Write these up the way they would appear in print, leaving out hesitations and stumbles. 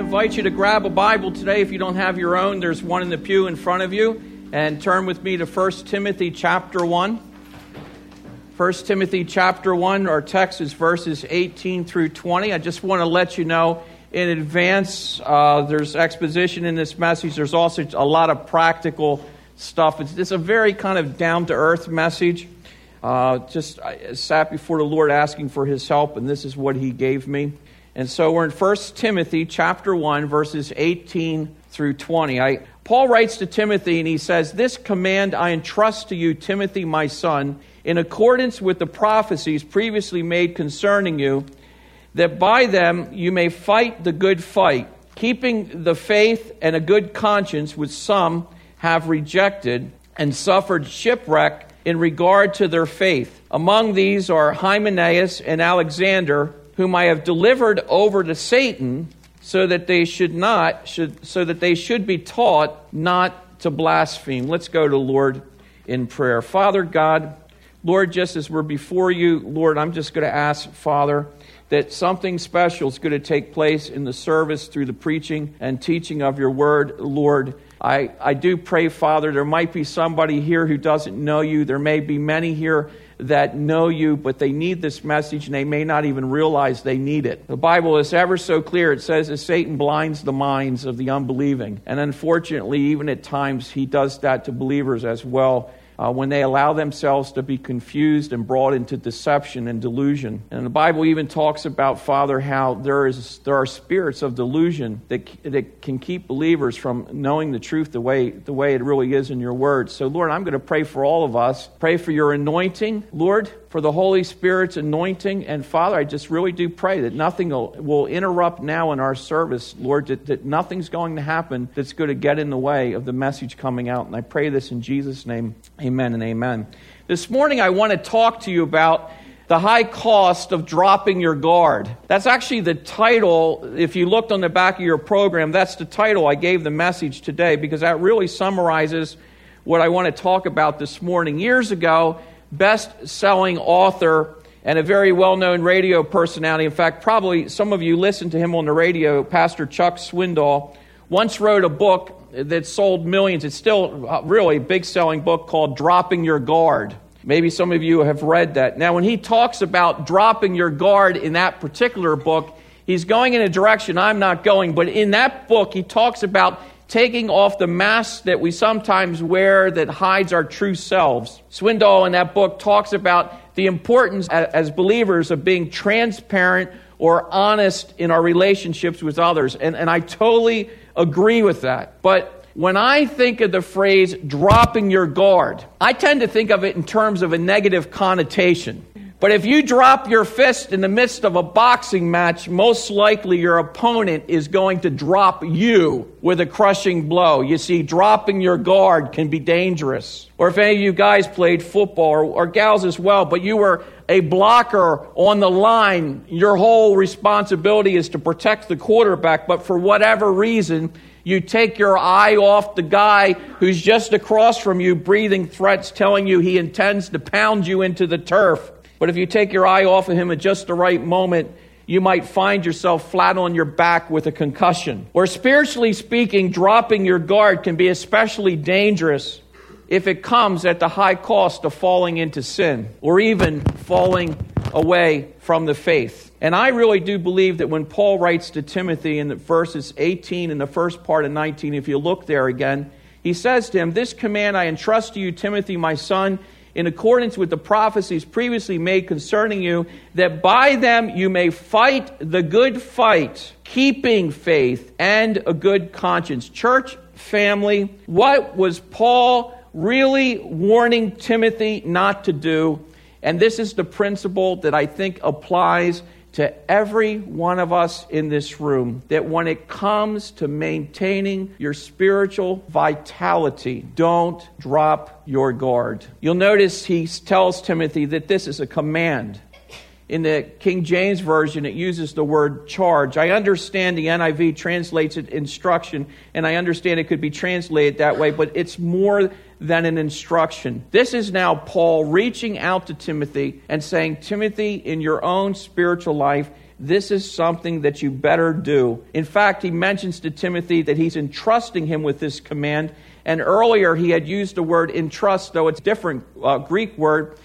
invite you to grab a Bible today. If you don't have your own, there's one in the pew in front of you. And turn with me to 1 Timothy chapter 1. 1 Timothy chapter 1, our text is verses 18 through 20. I just want to let you know in advance, there's exposition in this message. There's also a lot of practical stuff. It's a very kind of down-to-earth message. I sat before the Lord asking for His help, and this is what He gave me. And so we're in 1 Timothy chapter 1, verses 18 through 20. Paul writes to Timothy, and he says, "This command I entrust to you, Timothy, my son, in accordance with the prophecies previously made concerning you, that by them you may fight the good fight, keeping the faith and a good conscience, which some have rejected and suffered shipwreck in regard to their faith. Among these are Hymenaeus and Alexander, whom I have delivered over to Satan, so that they should be taught not to blaspheme." Let's go to the Lord in prayer. Father God, Lord, just as we're before you, Lord, I'm just going to ask, Father, that something special is going to take place in the service through the preaching and teaching of your word, Lord. I do pray, Father, there might be somebody here who doesn't know you. There may be many here that know you, but they need this message and they may not even realize they need it. The Bible is ever so clear. It says that Satan blinds the minds of the unbelieving. And unfortunately, even at times, he does that to believers as well. When they allow themselves to be confused and brought into deception and delusion. And the Bible even talks about, Father, how there are spirits of delusion that can keep believers from knowing the truth the way it really is in your word. So, Lord, I'm going to pray for all of us. Pray for your anointing, Lord, for the Holy Spirit's anointing. And Father, I just really do pray that nothing will interrupt now in our service, Lord, that nothing's going to happen that's going to get in the way of the message coming out. And I pray this in Jesus' name. Amen and amen. This morning I want to talk to you about the high cost of dropping your guard. That's actually the title. If you looked on the back of your program, that's the title I gave the message today, because that really summarizes what I want to talk about this morning. Years ago, best-selling author and a very well-known radio personality, in fact, probably some of you listened to him on the radio, Pastor Chuck Swindoll, once wrote a book that sold millions. It's still really a big-selling book called Dropping Your Guard. Maybe some of you have read that. Now, when he talks about dropping your guard in that particular book, he's going in a direction I'm not going. But in that book, he talks about taking off the mask that we sometimes wear that hides our true selves. Swindoll in that book talks about the importance as believers of being transparent or honest in our relationships with others. And I totally agree with that. But when I think of the phrase dropping your guard, I tend to think of it in terms of a negative connotation. But if you drop your fist in the midst of a boxing match, most likely your opponent is going to drop you with a crushing blow. You see, dropping your guard can be dangerous. Or if any of you guys played football, or gals as well, but you were a blocker on the line, your whole responsibility is to protect the quarterback, but for whatever reason, you take your eye off the guy who's just across from you, breathing threats, telling you he intends to pound you into the turf. But if you take your eye off of him at just the right moment, you might find yourself flat on your back with a concussion. Or spiritually speaking, dropping your guard can be especially dangerous if it comes at the high cost of falling into sin or even falling away from the faith. And I really do believe that when Paul writes to Timothy in the verses 18 and the first part of 19, if you look there again, he says to him, "This command I entrust to you, Timothy, my son, in accordance with the prophecies previously made concerning you, that by them you may fight the good fight, keeping faith and a good conscience." Church family, what was Paul really warning Timothy not to do? And this is the principle that I think applies to every one of us in this room, that when it comes to maintaining your spiritual vitality, don't drop your guard. You'll notice he tells Timothy that this is a command. In the King James Version, it uses the word charge. I understand the NIV translates it instruction, and I understand it could be translated that way, but it's more than an instruction. This is now Paul reaching out to Timothy and saying, Timothy, in your own spiritual life, this is something that you better do. In fact, he mentions to Timothy that he's entrusting him with this command. And earlier he had used the word entrust, though it's a different Greek word.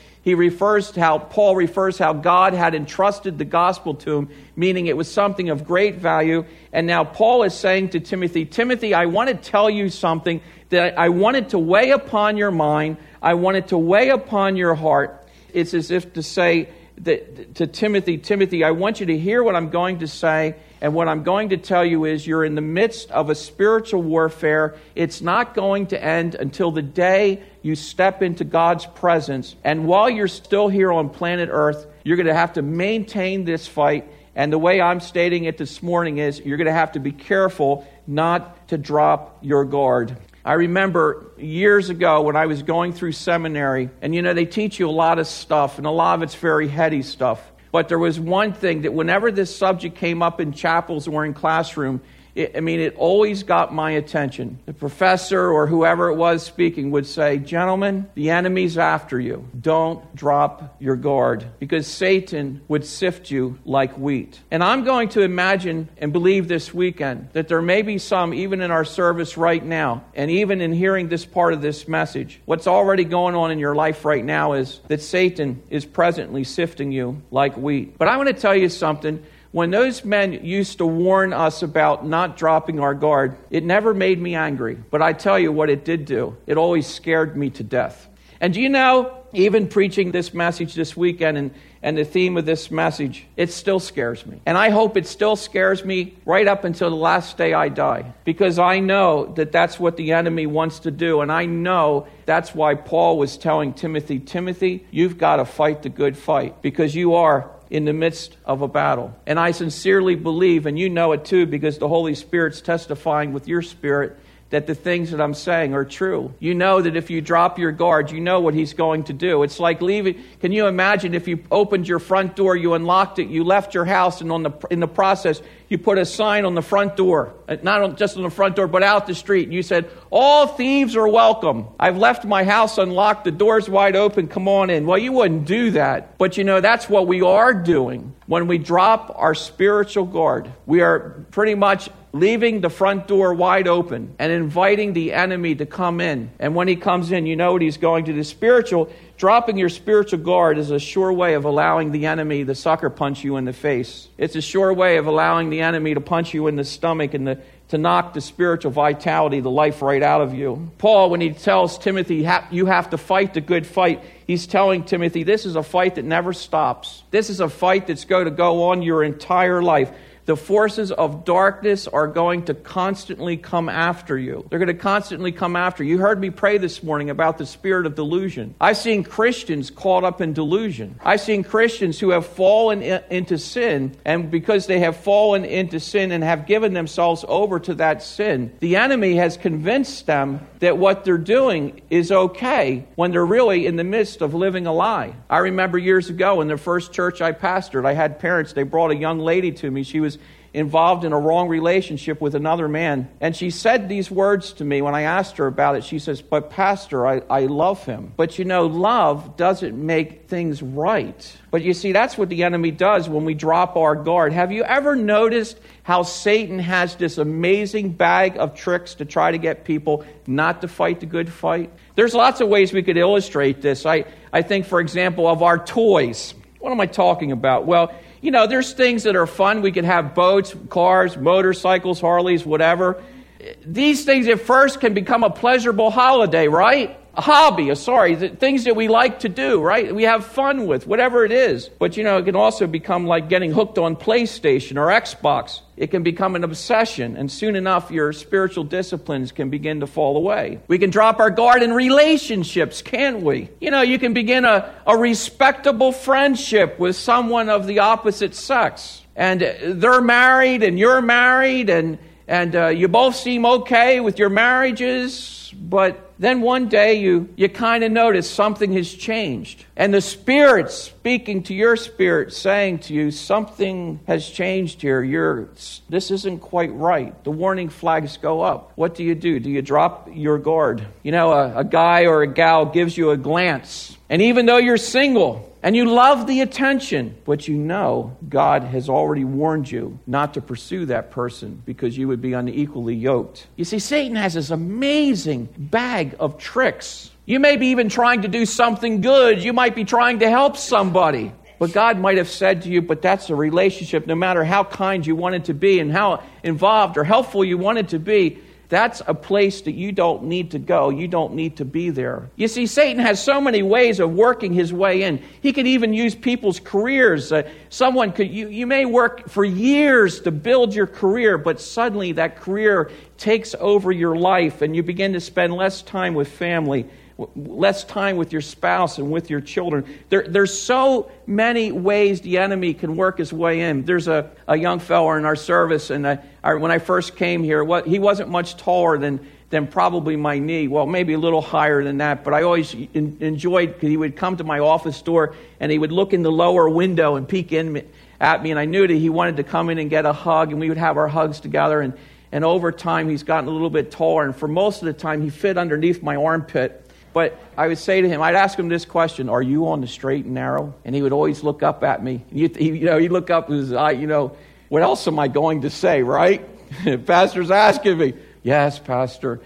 Paul refers how God had entrusted the gospel to him, meaning it was something of great value. And now Paul is saying to Timothy, Timothy, I want to tell you something that I wanted to weigh upon your mind. I wanted to weigh upon your heart. It's as if to say that to Timothy, Timothy, I want you to hear what I'm going to say. And what I'm going to tell you is you're in the midst of a spiritual warfare. It's not going to end until the day you step into God's presence. And while you're still here on planet Earth, you're going to have to maintain this fight. And the way I'm stating it this morning is you're going to have to be careful not to drop your guard. I remember years ago when I was going through seminary, and they teach you a lot of stuff, and a lot of it's very heady stuff. But there was one thing that whenever this subject came up in chapels or in classroom, it always got my attention. The professor or whoever it was speaking would say, gentlemen, the enemy's after you. Don't drop your guard, because Satan would sift you like wheat. And I'm going to imagine and believe this weekend that there may be some, even in our service right now, and even in hearing this part of this message, what's already going on in your life right now is that Satan is presently sifting you like wheat. But I want to tell you something. When those men used to warn us about not dropping our guard, it never made me angry. But I tell you what it did do. It always scared me to death. And do you know, even preaching this message this weekend and the theme of this message, it still scares me. And I hope it still scares me right up until the last day I die. Because I know that that's what the enemy wants to do. And I know that's why Paul was telling Timothy, Timothy, you've got to fight the good fight. Because you are in the midst of a battle. And I sincerely believe, and you know it too, because the Holy Spirit's testifying with your spirit, that the things that I'm saying are true. You know that if you drop your guard, you know what he's going to do. It's like leaving. Can you imagine if you opened your front door, you unlocked it, you left your house, and in the process, you put a sign on the front door, not just on the front door, but out the street. And you said, all thieves are welcome. I've left my house unlocked, the door's wide open, come on in. Well, you wouldn't do that. But that's what we are doing. When we drop our spiritual guard, we are pretty much leaving the front door wide open and inviting the enemy to come in. And when he comes in, you know what he's going to do. Dropping your spiritual guard is a sure way of allowing the enemy to sucker punch you in the face. It's a sure way of allowing the enemy to punch you in the stomach and to knock the spiritual vitality, the life right out of you. Paul, when he tells Timothy, you have to fight the good fight, he's telling Timothy, this is a fight that never stops. This is a fight that's going to go on your entire life. The forces of darkness are going to constantly come after you. They're going to constantly come after you. You heard me pray this morning about the spirit of delusion. I've seen Christians caught up in delusion. I've seen Christians who have fallen into sin, and because they have fallen into sin and have given themselves over to that sin, the enemy has convinced them that what they're doing is okay when they're really in the midst of living a lie. I remember years ago in the first church I pastored, I had parents, they brought a young lady to me. She was involved in a wrong relationship with another man. And she said these words to me when I asked her about it. She says, but Pastor, I love him. But love doesn't make things right. But you see, that's what the enemy does when we drop our guard. Have you ever noticed how Satan has this amazing bag of tricks to try to get people not to fight the good fight? There's lots of ways we could illustrate this. I think, for example, of our toys. What am I talking about? Well, there's things that are fun. We could have boats, cars, motorcycles, Harleys, whatever. These things at first can become a pleasurable holiday, right? A hobby, things that we like to do, right? We have fun with, whatever it is. But, it can also become like getting hooked on PlayStation or Xbox. It can become an obsession, and soon enough, your spiritual disciplines can begin to fall away. We can drop our guard in relationships, can't we? You can begin a respectable friendship with someone of the opposite sex. And they're married, and you're married, and you both seem okay with your marriages. things. But then one day you kind of notice something has changed. And the Spirit's speaking to your spirit, saying to you, something has changed here. This isn't quite right. The warning flags go up. What do? Do you drop your guard? You know, a guy or a gal gives you a glance. And even though you're single, and you love the attention, but you know God has already warned you not to pursue that person because you would be unequally yoked. You see, Satan has this amazing bag of tricks. You may be even trying to do something good. You might be trying to help somebody. But God might have said to you, but that's a relationship, no matter how kind you want it to be and how involved or helpful you want it to be. That's a place that you don't need to go. You don't need to be there. You see, Satan has so many ways of working his way in. He could even use people's careers. You may work for years to build your career, but suddenly that career takes over your life and you begin to spend less time with family, less time with your spouse and with your children. There's so many ways the enemy can work his way in. There's a young fella in our service, and when I first came here, he wasn't much taller than probably my knee. Well, maybe a little higher than that, but I always enjoyed, because he would come to my office door, and he would look in the lower window and peek in at me, and I knew that he wanted to come in and get a hug, and we would have our hugs together, and over time, he's gotten a little bit taller, and for most of the time, he fit underneath my armpit. But I would say to him, I'd ask him this question: are you on the straight and narrow? And he would always look up at me. He'd look up his eye, what else am I going to say, right? Pastor's asking me. Yes, Pastor.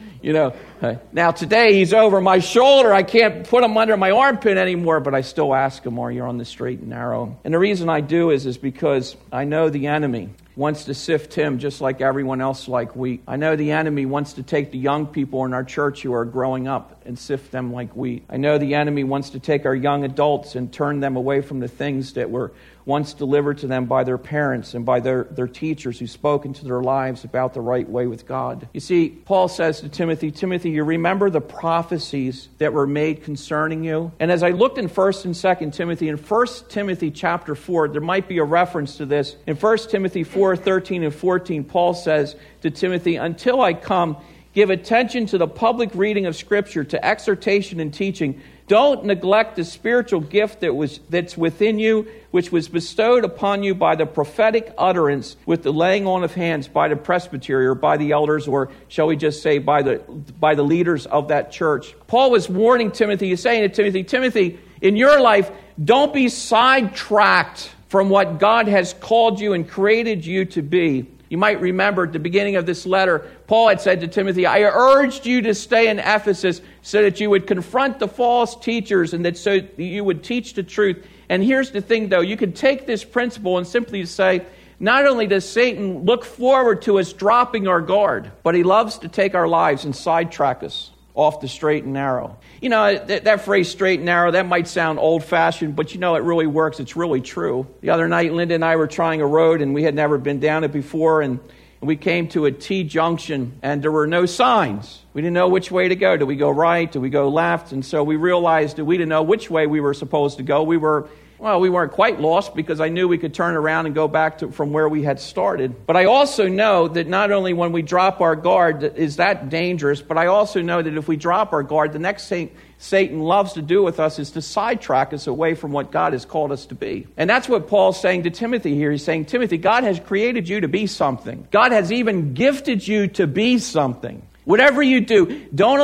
Now today he's over my shoulder. I can't put him under my armpit anymore, but I still ask him, are you on the straight and narrow? And the reason I do is because I know the enemy wants to sift him just like everyone else like wheat. I know the enemy wants to take the young people in our church who are growing up and sift them like wheat. I know the enemy wants to take our young adults and turn them away from the things that were once delivered to them by their parents and by their teachers who spoke into their lives about the right way with God. You see, Paul says to Timothy, you remember the prophecies that were made concerning you? And as I looked in 1 and 2 Timothy, in 1 Timothy chapter 4, there might be a reference to this. In 1 Timothy 4:13 and 14, Paul says to Timothy, until I come, give attention to the public reading of Scripture, to exhortation and teaching. Don't neglect the spiritual gift that's within you, which was bestowed upon you by the prophetic utterance with the laying on of hands by the presbytery or by the elders, or shall we just say by the leaders of that church. Paul was warning Timothy. He's saying to Timothy, in your life, don't be sidetracked from what God has called you and created you to be. You might remember at the beginning of this letter, Paul had said to Timothy, I urged you to stay in Ephesus so that you would confront the false teachers and so you would teach the truth. And here's the thing, though. You can take this principle and simply say, not only does Satan look forward to us dropping our guard, but he loves to take our lives and sidetrack us off the straight and narrow. That phrase, straight and narrow, that might sound old-fashioned, but it really works. It's really true. The other night, Linda and I were trying a road, and we had never been down it before, and we came to a T-junction, and there were no signs. We didn't know which way to go. Do we go right? Do we go left? And so we realized that we didn't know which way we were supposed to go. We weren't quite lost because I knew we could turn around and go back from where we had started. But I also know that not only when we drop our guard is that dangerous, but I also know that if we drop our guard, the next thing Satan loves to do with us is to sidetrack us away from what God has called us to be. And that's what Paul's saying to Timothy here. He's saying, Timothy, God has created you to be something. God has even gifted you to be something. Whatever you do, don't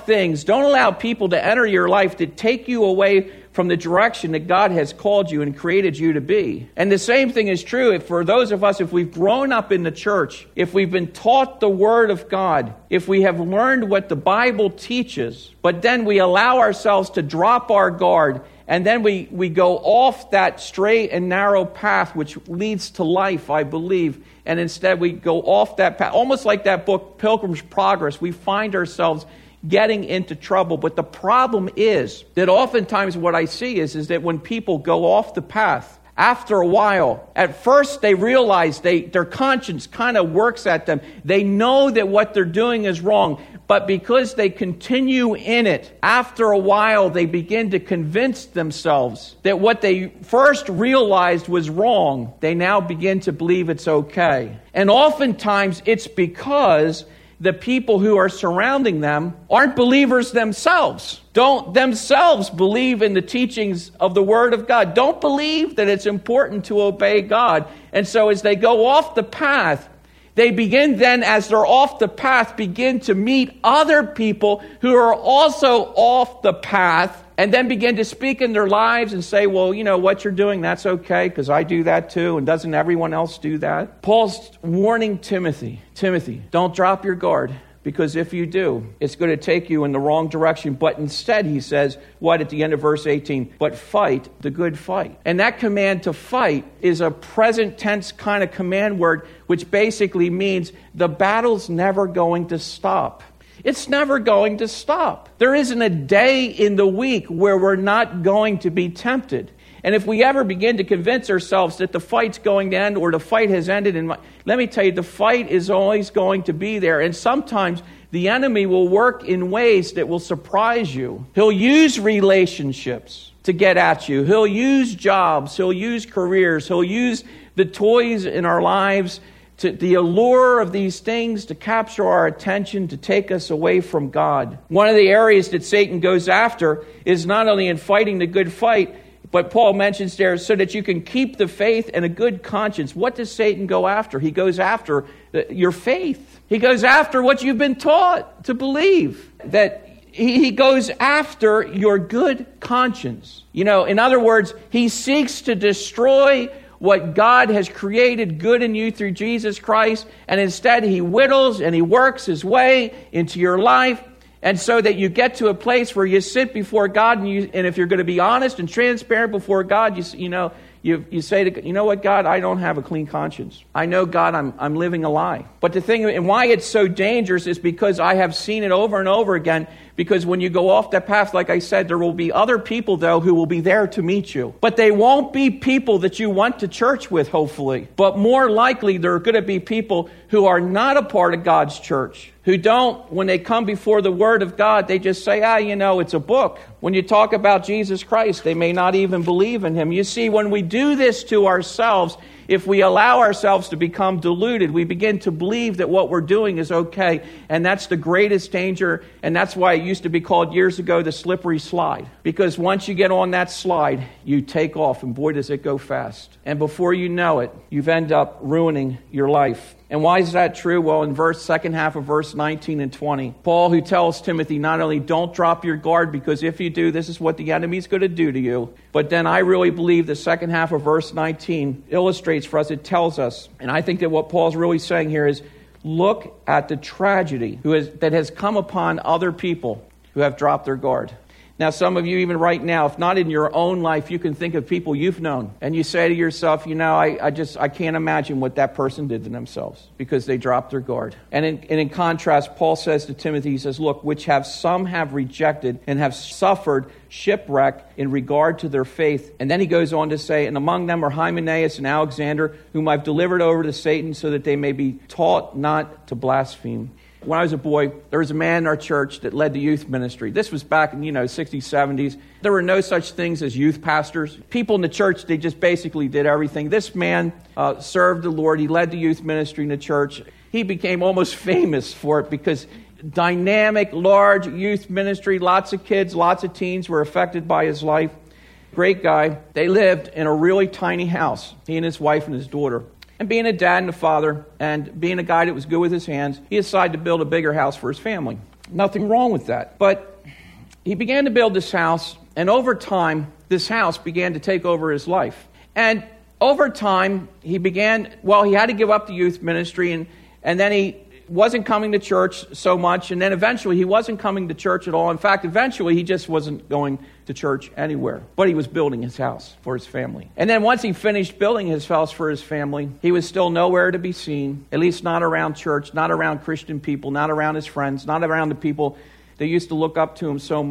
allow people to enter your life that take you away from the direction that God has called you and created you to be. And the same thing is true for those of us, if we've grown up in the church, if we've been taught the Word of God, if we have learned what the Bible teaches, but then we allow ourselves to drop our guard, and then we go off that straight and narrow path which leads to life, I believe, and instead we go off that path, almost like that book, Pilgrim's Progress. We find ourselves getting into trouble. But the problem is that oftentimes what I see is that when people go off the path, after a while, at first they realize their conscience kind of works at them. They know that what they're doing is wrong, but because they continue in it, after a while they begin to convince themselves that what they first realized was wrong. They now begin to believe it's okay. And oftentimes it's because the people who are surrounding them aren't believers themselves, don't themselves believe in the teachings of the Word of God, don't believe that it's important to obey God. And so as they go off the path, they begin then, as they're off the path, begin to meet other people who are also off the path, and then begin to speak in their lives and say, well, you know, what you're doing, that's okay, because I do that too, and doesn't everyone else do that? Paul's warning Timothy, don't drop your guard, because if you do, it's going to take you in the wrong direction. But instead, he says, what, at the end of verse 18? But fight the good fight. And that command to fight is a present tense kind of command word, which basically means the battle's never going to stop. It's never going to stop. There isn't a day in the week where we're not going to be tempted. And if we ever begin to convince ourselves that the fight's going to end or the fight has ended, let me tell you, the fight is always going to be there. And sometimes the enemy will work in ways that will surprise you. He'll use relationships to get at you. He'll use jobs. He'll use careers. He'll use the toys in our lives, the allure of these things to capture our attention, to take us away from God. One of the areas that Satan goes after is not only in fighting the good fight, but Paul mentions there, so that you can keep the faith and a good conscience. What does Satan go after? He goes after your faith. He goes after what you've been taught to believe. That he goes after your good conscience. You know, in other words, he seeks to destroy what God has created good in you through Jesus Christ, and instead he whittles and he works his way into your life, and so that you get to a place where you sit before God, and if you're going to be honest and transparent before God, you say to, you know what, God, I don't have a clean conscience. I know, God, I'm living a lie. But the thing, and why it's so dangerous, is because I have seen it over and over again. Because when you go off that path, like I said, there will be other people, though, who will be there to meet you. But they won't be people that you went to church with, hopefully. But more likely, there are going to be people who are not a part of God's church, who don't, when they come before the Word of God, they just say, it's a book. When you talk about Jesus Christ, they may not even believe in Him. You see, when we do this to ourselves, if we allow ourselves to become deluded, we begin to believe that what we're doing is okay. And that's the greatest danger. And that's why it used to be called years ago the slippery slide. Because once you get on that slide, you take off. And boy, does it go fast. And before you know it, you've ended up ruining your life. And why is that true? Well, in second half of verse 19 and 20, Paul, who tells Timothy, not only don't drop your guard, because if you do, this is what the enemy's going to do to you. But then I really believe the second half of verse 19 illustrates for us, it tells us, and I think that what Paul's really saying here is, look at the tragedy that has come upon other people who have dropped their guard. Now, some of you, even right now, if not in your own life, you can think of people you've known. And you say to yourself, I can't imagine what that person did to themselves because they dropped their guard. And in contrast, Paul says to Timothy, he says, look, which some have rejected and have suffered shipwreck in regard to their faith. And then he goes on to say, and among them are Hymenaeus and Alexander, whom I've delivered over to Satan so that they may be taught not to blaspheme. When I was a boy, there was a man in our church that led the youth ministry. This was back in, 60s, 70s. There were no such things as youth pastors. People in the church, they just basically did everything. This man served the Lord. He led the youth ministry in the church. He became almost famous for it because dynamic, large youth ministry, lots of kids, lots of teens were affected by his life. Great guy. They lived in a really tiny house, he and his wife and his daughter. And being a dad and a father, and being a guy that was good with his hands, he decided to build a bigger house for his family. Nothing wrong with that. But he began to build this house, and over time, this house began to take over his life. And over time, he had to give up the youth ministry, and then he wasn't coming to church so much, and then eventually he wasn't coming to church at all. In fact, eventually he just wasn't going to church anywhere. But he was building his house for his family. And then once he finished building his house for his family, he was still nowhere to be seen, at least not around church, not around Christian people, not around his friends, not around the people that used to look up to him so much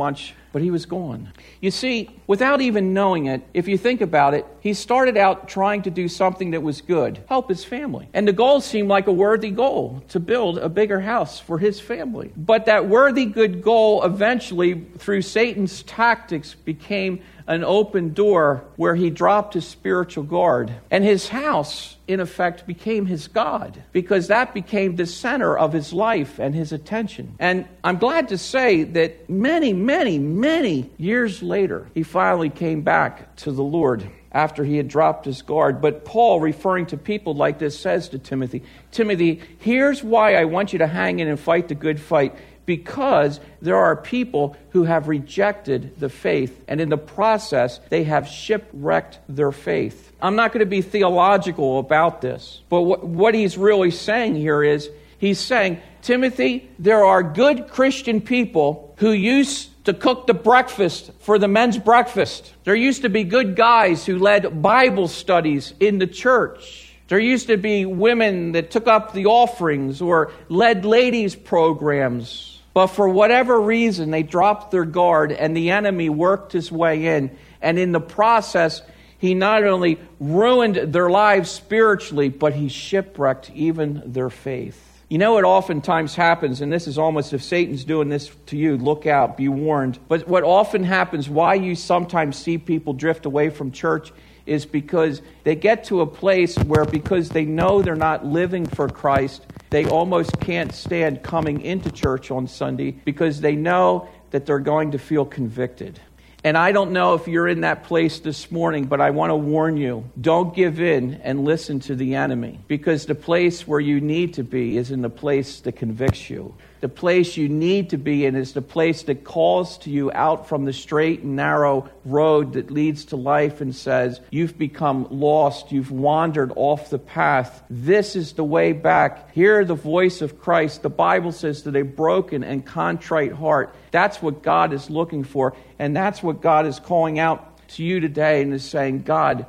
but he was gone. You see, without even knowing it, if you think about it, he started out trying to do something that was good, help his family. And the goal seemed like a worthy goal, to build a bigger house for his family. But that worthy good goal eventually, through Satan's tactics, became an open door where he dropped his spiritual guard. And his house, in effect, became his God, because that became the center of his life and his attention. And I'm glad to say that many, many, many years later, he finally came back to the Lord after he had dropped his guard. But Paul, referring to people like this, says to Timothy, Timothy, here's why I want you to hang in and fight the good fight. Because there are people who have rejected the faith, and in the process, they have shipwrecked their faith. I'm not going to be theological about this, but what he's really saying here is, he's saying, Timothy, there are good Christian people who used to cook the breakfast for the men's breakfast. There used to be good guys who led Bible studies in the church. There used to be women that took up the offerings or led ladies' programs. But for whatever reason, they dropped their guard and the enemy worked his way in. And in the process, he not only ruined their lives spiritually, but he shipwrecked even their faith. You know what oftentimes happens, and this is almost if Satan's doing this to you, look out, be warned. But what often happens, why you sometimes see people drift away from church, is because they get to a place where, because they know they're not living for Christ, they almost can't stand coming into church on Sunday because they know that they're going to feel convicted. And I don't know if you're in that place this morning, but I want to warn you, don't give in and listen to the enemy, because the place where you need to be is in the place that convicts you. The place you need to be in is the place that calls to you out from the straight and narrow road that leads to life and says, you've become lost, you've wandered off the path. This is the way back. Hear the voice of Christ. The Bible says that a broken and contrite heart, that's what God is looking for. And that's what God is calling out to you today, and is saying, God,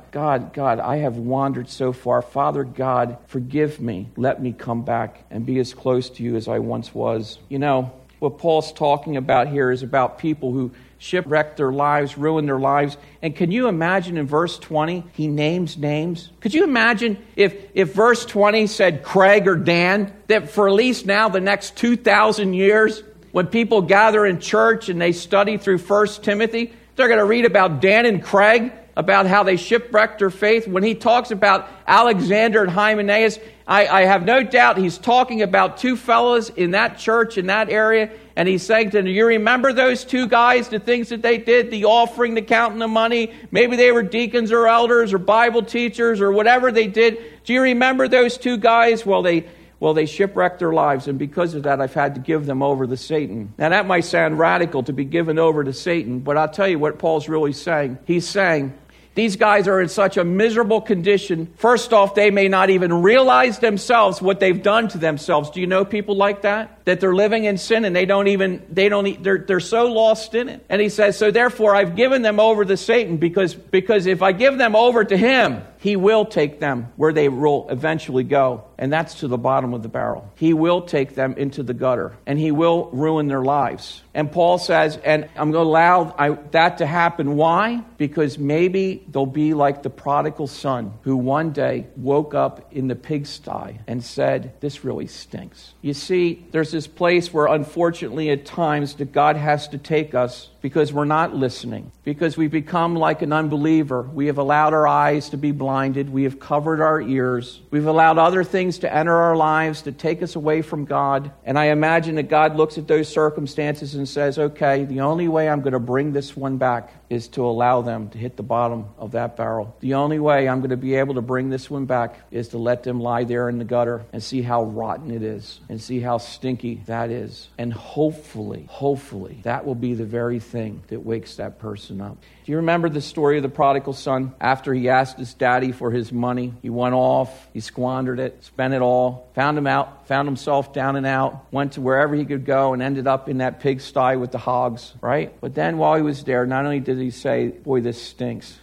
I have wandered so far. Father God, forgive me. Let me come back and be as close to you as I once was. You know, what Paul's talking about here is about people who shipwreck their lives, ruin their lives. And can you imagine in verse 20, he names names? Could you imagine if verse 20 said Craig or Dan, that for at least now the next 2,000 years, when people gather in church and they study through 1 Timothy, they're going to read about Dan and Craig, about how they shipwrecked their faith. When he talks about Alexander and Hymenaeus, I have no doubt he's talking about two fellows in that church, in that area, and he's saying to them, you remember those two guys, the things that they did, the offering, the counting the money? Maybe they were deacons or elders or Bible teachers or whatever they did. Do you remember those two guys? Well, they shipwrecked their lives, and because of that, I've had to give them over to Satan. Now, that might sound radical to be given over to Satan, but I'll tell you what Paul's really saying. He's saying, these guys are in such a miserable condition. First off, they may not even realize themselves what they've done to themselves. Do you know people like that? That they're living in sin and they're so lost in it. And he says, so therefore I've given them over to Satan because if I give them over to him, he will take them where they will eventually go. And that's to the bottom of the barrel. He will take them into the gutter, and he will ruin their lives. And Paul says, and I'm going to allow that to happen. Why? Because maybe they'll be like the prodigal son who one day woke up in the pigsty and said, this really stinks. You see, there's this place where unfortunately at times that God has to take us because we're not listening, because we become like an unbeliever. We have allowed our eyes to be blinded. We have covered our ears. We've allowed other things to enter our lives to take us away from God. And I imagine that God looks at those circumstances and says, okay, the only way I'm going to bring this one back is to allow them to hit the bottom of that barrel. The only way I'm going to be able to bring this one back is to let them lie there in the gutter and see how rotten it is and see how stinky that is. And hopefully, that will be the very thing that wakes that person up. Do you remember the story of the prodigal son? After he asked his daddy for his money, he went off, he squandered it, spent it all, found himself down and out, went to wherever he could go and ended up in that pigsty with the hogs, right? But then while he was there, not only did he say, boy, this stinks,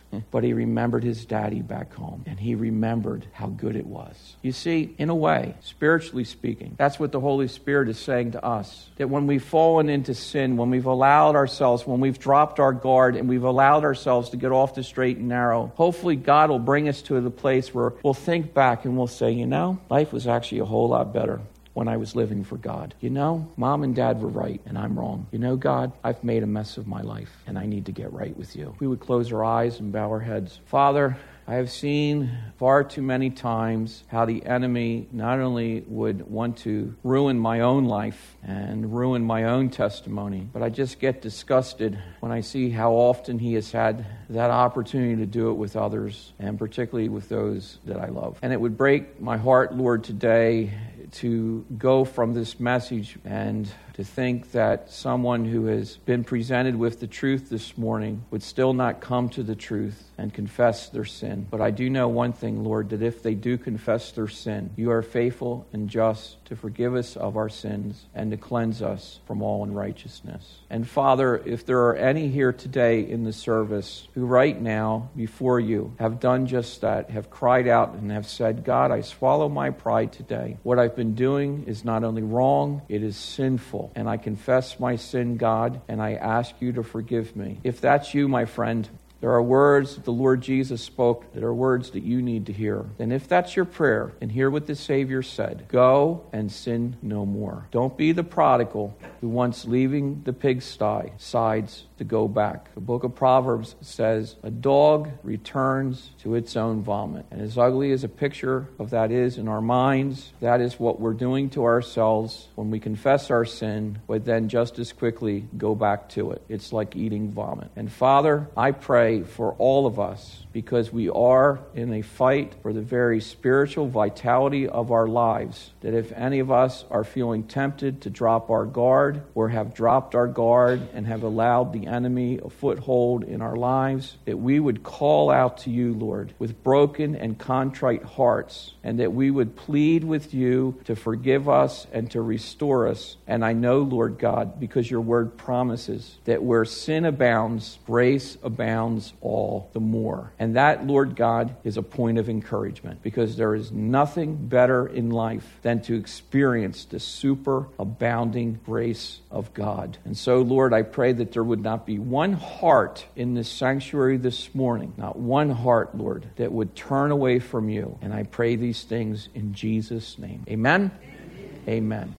but he remembered his daddy back home, and he remembered how good it was. You see, in a way, spiritually speaking, that's what the Holy Spirit is saying to us, that when we've fallen into sin, when we've allowed ourselves, when we've dropped our guard and we've allowed ourselves to get off the straight and narrow, hopefully God will bring us to the place where we'll think back and we'll say, life was actually a whole lot better when I was living for God. Mom and Dad were right and I'm wrong. God, I've made a mess of my life and I need to get right with you. We would close our eyes and bow our heads. Father, I have seen far too many times how the enemy not only would want to ruin my own life and ruin my own testimony, but I just get disgusted when I see how often he has had that opportunity to do it with others, and particularly with those that I love. And it would break my heart, Lord, today to go from this message and to think that someone who has been presented with the truth this morning would still not come to the truth and confess their sin. But I do know one thing, Lord, that if they do confess their sin, you are faithful and just to forgive us of our sins and to cleanse us from all unrighteousness. And Father, if there are any here today in the service who right now before you have done just that, have cried out and have said, God, I swallow my pride today. What I've been doing is not only wrong, it is sinful. And I confess my sin, God, and I ask you to forgive me. If that's you, my friend, there are words that the Lord Jesus spoke that are words that you need to hear. And if that's your prayer, and hear what the Savior said, go and sin no more. Don't be the prodigal who once leaving the pigsty decides to go back. The book of Proverbs says, a dog returns to its own vomit. And as ugly as a picture of that is in our minds, that is what we're doing to ourselves when we confess our sin, but then just as quickly go back to it. It's like eating vomit. And Father, I pray for all of us, because we are in a fight for the very spiritual vitality of our lives, that if any of us are feeling tempted to drop our guard or have dropped our guard and have allowed the enemy a foothold in our lives, that we would call out to you, Lord, with broken and contrite hearts, and that we would plead with you to forgive us and to restore us. And I know, Lord God, because your word promises that where sin abounds, grace abounds all the more. And that, Lord God, is a point of encouragement, because there is nothing better in life than to experience the superabounding grace of God. And so, Lord, I pray that there would not be one heart in this sanctuary this morning, not one heart, Lord, that would turn away from you. And I pray these things in Jesus' name. Amen. Amen.